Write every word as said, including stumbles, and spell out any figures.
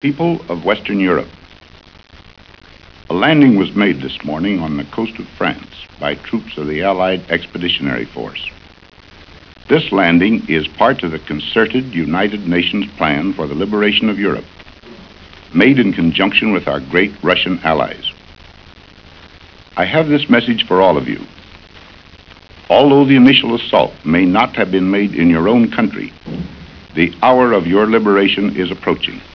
People of Western Europe. A landing was made this morning on the coast of France by troops of the Allied Expeditionary Force. This landing is part of the concerted United Nations plan for the liberation of Europe, made in conjunction with our great Russian allies. I have this message for all of you. Although the initial assault may not have been made in your own country, the hour of your liberation is approaching.